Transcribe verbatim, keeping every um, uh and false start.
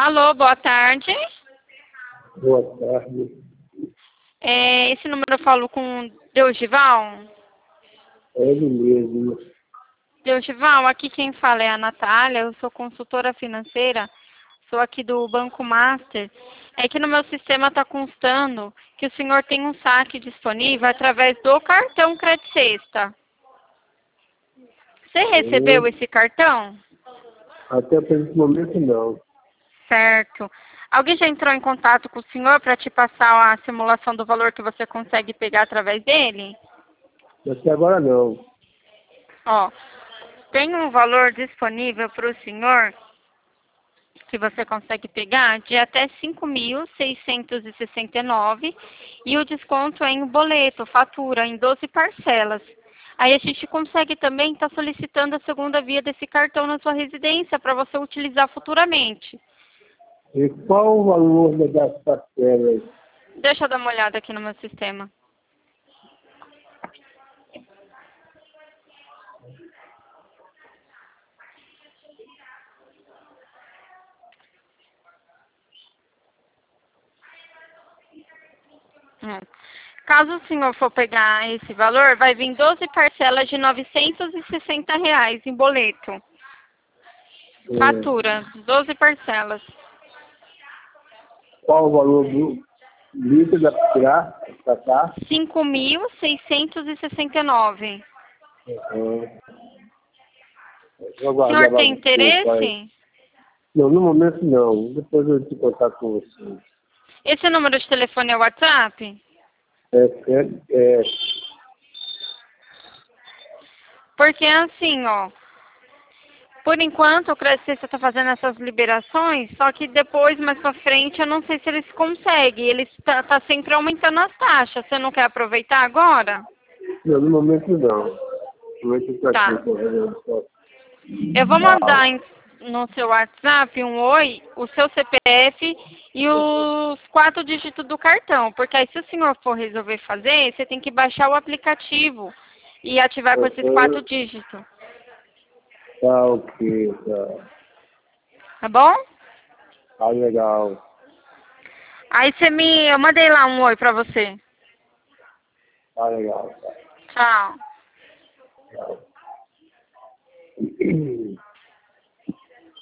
Alô, boa tarde. Boa tarde. É, esse número eu falo com Deugival? É ele mesmo. Deugival, aqui quem fala é a Natália, eu sou consultora financeira, sou aqui do Banco Master. É que no meu sistema está constando que o senhor tem um saque disponível através do cartão Crédito Sexta. Você recebeu É, esse cartão? até para esse momento não. Certo. Alguém já entrou em contato com o senhor para te passar a simulação do valor que você consegue pegar através dele? Até agora não. Ó, tem um valor disponível para o senhor que você consegue pegar de até cinco mil seiscentos e sessenta e nove e o desconto é em boleto, fatura, em doze parcelas. Aí a gente consegue também estar solicitando a segunda via desse cartão na sua residência para você utilizar futuramente. E qual o valor das parcelas? Deixa eu dar uma olhada aqui no meu sistema. Hum. Caso o senhor for pegar esse valor, vai vir doze parcelas de novecentos e sessenta reais em boleto. É, Fatura, doze parcelas. qual o valor do líquido da tirar, para cá? cinco mil seiscentos e sessenta e nove. Uhum. Vou O senhor aguardar tem mais um pouco aí. interesse? Não, no momento não. Depois eu te contato com você. Esse número de telefone é o WhatsApp? É, é, é, Porque assim, ó, por enquanto o Crédito está fazendo essas liberações, só que depois, mais pra frente, eu não sei se eles conseguem. Eles tá, tá sempre aumentando as taxas. Você não quer aproveitar agora? não, no momento não. No momento está aqui Tá. correndo só. Eu vou Ah, mandar em- no seu WhatsApp um oi, o seu C P F e os quatro dígitos do cartão. Porque aí se o senhor for resolver fazer, você tem que baixar o aplicativo e ativar com esses quatro uhum. dígitos. Tá ok, tá. Tá bom? Tá legal. Aí você me... Eu mandei lá um oi pra você. Tá legal, tá. Tchau. Tchau.